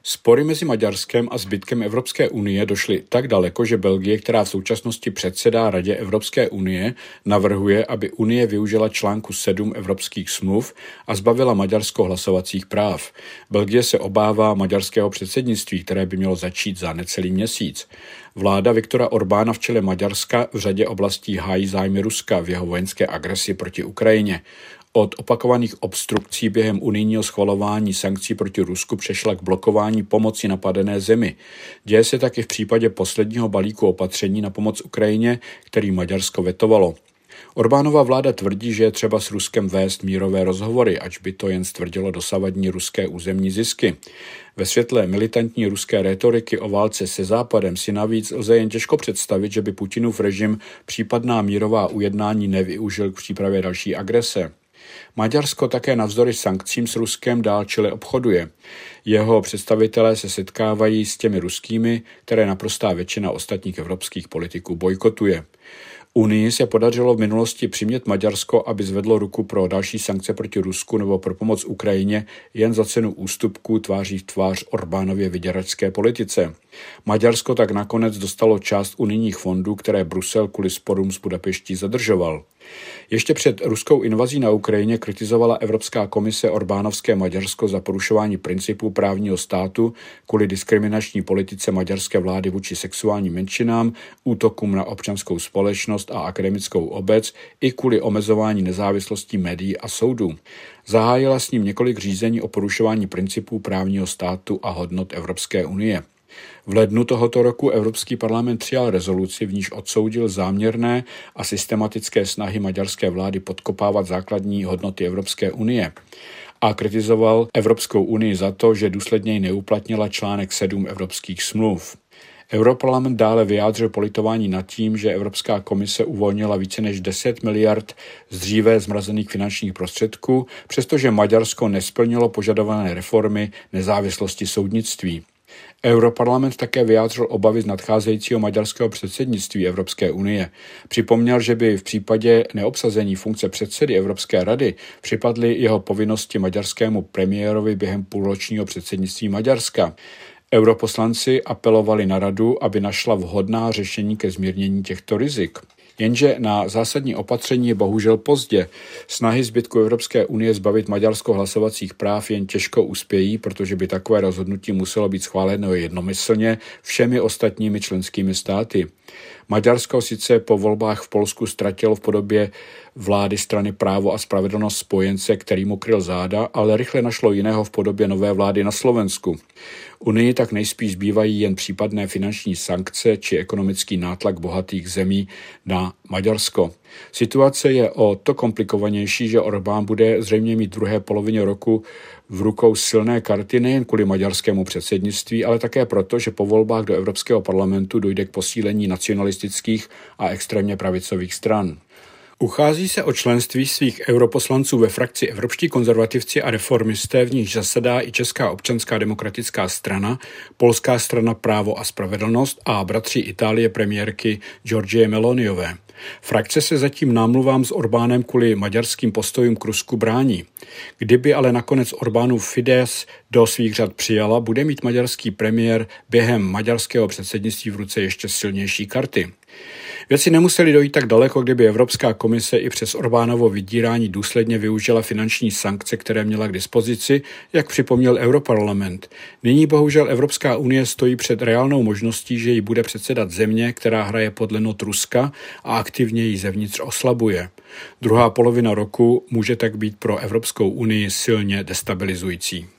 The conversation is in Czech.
Spory mezi Maďarskem a zbytkem Evropské unie došly tak daleko, že Belgie, která v současnosti předsedá Radě Evropské unie, navrhuje, aby Unie využila článku 7 evropských smluv a zbavila Maďarsko hlasovacích práv. Belgie se obává maďarského předsednictví, které by mělo začít za necelý měsíc. Vláda Viktora Orbána v čele Maďarska v řadě oblastí hájí zájmy Ruska v jeho vojenské agresi proti Ukrajině. Od opakovaných obstrukcí během unijního schvalování sankcí proti Rusku přešla k blokování pomoci napadené zemi. Děje se tak i v případě posledního balíku opatření na pomoc Ukrajině, který Maďarsko vetovalo. Orbánova vláda tvrdí, že je třeba s Ruskem vést mírové rozhovory, ač by to jen stvrdilo dosavadní ruské územní zisky. Ve světle militantní ruské rétoriky o válce se Západem si navíc lze jen těžko představit, že by Putinův režim případná mírová ujednání nevyužil k přípravě další agrese. Maďarsko také navzdory sankcím s Ruskem dál čile obchoduje. Jeho představitelé se setkávají s těmi ruskými, které naprostá většina ostatních evropských politiků bojkotuje. Unii se podařilo v minulosti přimět Maďarsko, aby zvedlo ruku pro další sankce proti Rusku nebo pro pomoc Ukrajině jen za cenu ústupků tváří v tvář Orbánově vyděračské politice. Maďarsko tak nakonec dostalo část unijních fondů, které Brusel kvůli sporům z Budapeští zadržoval. Ještě před ruskou invazí na Ukrajině kritizovala Evropská komise Orbánovské Maďarsko za porušování principů právního státu kvůli diskriminační politice maďarské vlády vůči sexuálním menšinám, útokům na občanskou společnost a akademickou obec i kvůli omezování nezávislosti médií a soudů. Zahájila s ním několik řízení o porušování principů právního státu a hodnot Evropské unie. V lednu tohoto roku Evropský parlament přijal rezoluci, v níž odsoudil záměrné a systematické snahy maďarské vlády podkopávat základní hodnoty Evropské unie a kritizoval Evropskou unii za to, že důsledněji neuplatnila článek 7 evropských smluv. Europarlament dále vyjádřil politování nad tím, že Evropská komise uvolnila více než 10 miliard z dříve zmrazených finančních prostředků, přestože Maďarsko nesplnilo požadované reformy nezávislosti soudnictví. Europarlament také vyjádřil obavy z nadcházejícího maďarského předsednictví Evropské unie. Připomněl, že by v případě neobsazení funkce předsedy Evropské rady připadly jeho povinnosti maďarskému premiérovi během půlročního předsednictví Maďarska. Europoslanci apelovali na radu, aby našla vhodná řešení ke zmírnění těchto rizik. Jenže na zásadní opatření je bohužel pozdě. Snahy zbytku Evropské unie zbavit Maďarsko hlasovacích práv jen těžko uspějí, protože by takové rozhodnutí muselo být schváleno jednomyslně všemi ostatními členskými státy. Maďarsko sice po volbách v Polsku ztratilo v podobě vlády strany Právo a spravedlnost spojence, který mu kryl záda, ale rychle našlo jiného v podobě nové vlády na Slovensku. Unii tak nejspíš zbývají jen případné finanční sankce či ekonomický nátlak bohatých zemí na Maďarsko. Situace je o to komplikovanější, že Orbán bude zřejmě mít v druhé polovině roku v rukou silné karty nejen kvůli maďarskému předsednictví, ale také proto, že po volbách do Evropského parlamentu dojde k posílení nacionalistických a extrémně pravicových stran. Uchází se o členství svých europoslanců ve frakci Evropští konzervativci a reformisté, v níž zasedá i Česká občanská demokratická strana, Polská strana Právo a spravedlnost a bratři Itálie premiérky Giorgie Meloniové. Frakce se zatím námluvám s Orbánem kvůli maďarským postojům k Rusku brání. Kdyby ale nakonec Orbánův Fidesz do svých řad přijala, bude mít maďarský premiér během maďarského předsednictví v ruce ještě silnější karty. Věci nemusely dojít tak daleko, kdyby Evropská komise i přes Orbánovo vydírání důsledně využila finanční sankce, které měla k dispozici, jak připomněl Europarlament. Nyní bohužel Evropská unie stojí před reálnou možností, že jí bude předsedat země, která hraje podle not Ruska a aktivně ji zevnitř oslabuje. Druhá polovina roku může tak být pro Evropskou unii silně destabilizující.